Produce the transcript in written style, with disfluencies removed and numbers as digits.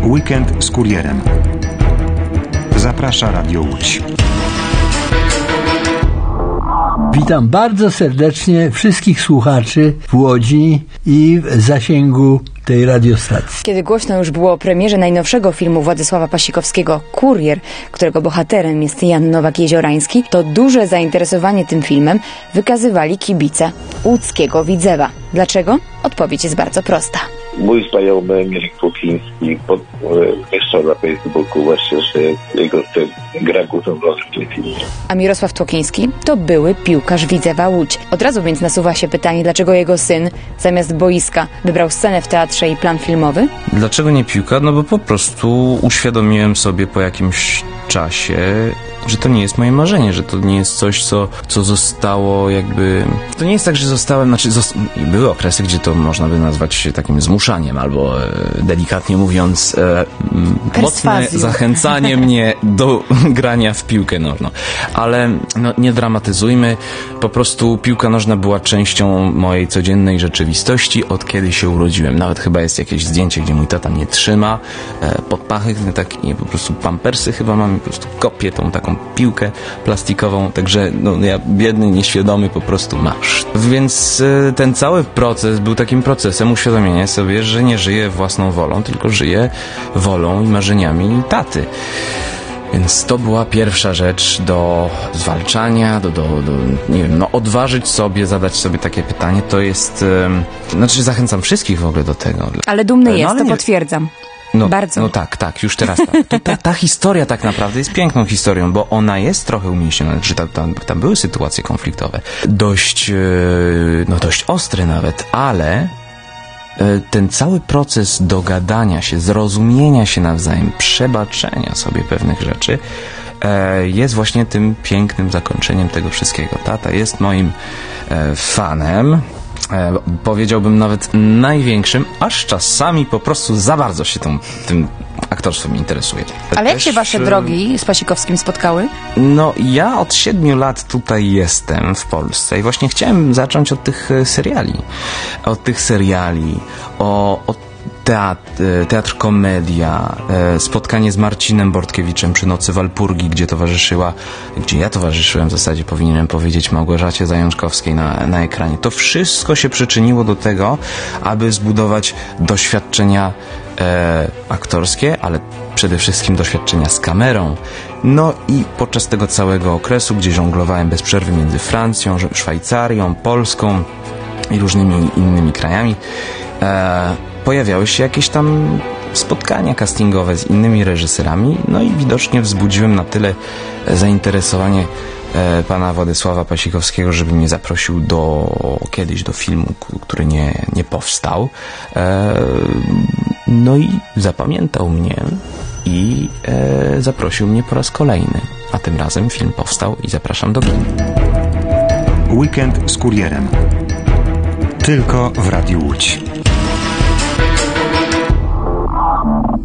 Weekend z kurierem. Zaprasza Radio Łódź. Witam bardzo serdecznie wszystkich słuchaczy w Łodzi i w zasięgu tej radiostacji. Kiedy głośno już było o premierze najnowszego filmu Władysława Pasikowskiego Kurier, którego bohaterem jest Jan Nowak-Jeziorański, to duże zainteresowanie tym filmem wykazywali kibice łódzkiego Widzewa. Dlaczego? Odpowiedź jest bardzo prosta. Mój znajomy Mirek Tłokiński jeszcze na Facebooku właśnie, że jego syn gra główną rolę w tym filmie. A Mirosław Tłokiński to były piłkarz Widzewa Łódź. Od razu więc nasuwa się pytanie, dlaczego jego syn zamiast boiska wybrał scenę w teatrze i plan filmowy? Dlaczego nie piłka? No bo po prostu uświadomiłem sobie po jakimś czasie, że to nie jest moje marzenie, że to nie jest coś, co zostało jakby... To nie jest tak, że zostałem... były okresy, gdzie to można by nazwać takim zmuszaniem, albo delikatnie mówiąc mocne zachęcanie mnie do grania w piłkę nożną. Ale nie dramatyzujmy. Po prostu piłka nożna była częścią mojej codziennej rzeczywistości, od kiedy się urodziłem. Nawet chyba jest jakieś zdjęcie, gdzie mój tata mnie trzyma pod pachy, po prostu pampersy chyba mam, po prostu kopię tą taką piłkę plastikową, także ja biedny, nieświadomy po prostu masz. Więc ten cały proces był takim procesem uświadomienia sobie, że nie żyję własną wolą, tylko żyję wolą i marzeniami taty. Więc to była pierwsza rzecz do zwalczania, nie wiem, odważyć sobie, zadać sobie takie pytanie, to jest, zachęcam wszystkich w ogóle do tego. Ale dumny jest, to potwierdzam. Bardzo. No tak, już teraz tak. Ta historia tak naprawdę jest piękną historią, bo ona jest trochę umieśniona, że tam były sytuacje konfliktowe, dość ostre nawet, ale ten cały proces dogadania się, zrozumienia się nawzajem, przebaczenia sobie pewnych rzeczy jest właśnie tym pięknym zakończeniem tego wszystkiego. Tata jest moim fanem, powiedziałbym nawet największym, aż czasami po prostu za bardzo się tym aktorstwem interesuje. Ale jak się wasze drogi z Pasikowskim spotkały? Ja od 7 lat tutaj jestem w Polsce i właśnie chciałem zacząć od tych seriali, od teatr komedia, spotkanie z Marcinem Bortkiewiczem przy Nocy Walpurgi, gdzie ja towarzyszyłem, w zasadzie powinienem powiedzieć, Małgorzacie Zajączkowskiej na ekranie. To wszystko się przyczyniło do tego, aby zbudować doświadczenia aktorskie, ale przede wszystkim doświadczenia z kamerą. I podczas tego całego okresu, gdzie żonglowałem bez przerwy między Francją, Szwajcarią, Polską i różnymi innymi krajami, pojawiały się jakieś tam spotkania castingowe z innymi reżyserami, i widocznie wzbudziłem na tyle zainteresowanie pana Władysława Pasikowskiego, żeby mnie zaprosił kiedyś do filmu, który nie powstał. I zapamiętał mnie i zaprosił mnie po raz kolejny. A tym razem film powstał i zapraszam do kina. Weekend z kurierem. Tylko w Radiu Łódź.